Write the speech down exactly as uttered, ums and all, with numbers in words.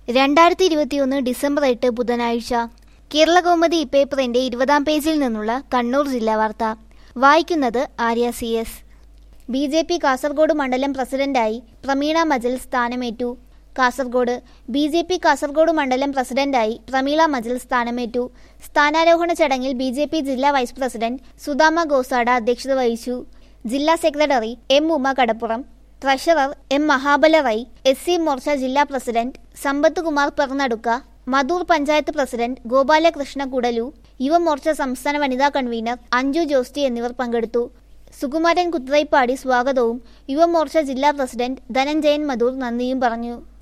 രണ്ടായിരത്തി ഇരുപത്തിയൊന്ന് ഡിസംബർ എട്ട് ബുധനാഴ്ച കേരളകൗമുദി പേപ്പറിന്റെ ഇരുപതാം പേജിൽ നിന്നുള്ള കണ്ണൂർ ജില്ലാ വാർത്ത വായിക്കുന്നത് Arya C S. B J P Kasaragod മണ്ഡലം പ്രസിഡന്റായി പ്രമീള മജൽ സ്ഥാനമേറ്റു. Kasaragod B J P Kasaragod മണ്ഡലം പ്രസിഡന്റായി പ്രമീള മജൽ സ്ഥാനമേറ്റു. സ്ഥാനാരോഹണ ചടങ്ങിൽ ബി ജെ പി ജില്ലാ വൈസ് പ്രസിഡന്റ് സുദാമ ഗോസാഡ അധ്യക്ഷത വഹിച്ചു. ജില്ലാ secretary M Uma Kadappuram, treasurer M Mahabala Rai, S C Morcha ജില്ലാ പ്രസിഡന്റ് സമ്പത്ത് കുമാർ പെർനടുക്ക, മധൂർ പഞ്ചായത്ത് പ്രസിഡന്റ് ഗോപാലകൃഷ്ണ കുടലു, യുവമോർച്ച സംസ്ഥാന വനിതാ കൺവീനർ അഞ്ജു ജോസ്റ്റി എന്നിവർ പങ്കെടുത്തു. സുകുമാരൻ കുത്രൈപ്പാടി സ്വാഗതവും യുവമോർച്ച ജില്ലാ പ്രസിഡന്റ് ധനഞ്ജയൻ മധൂർ നന്ദിയും പറഞ്ഞു.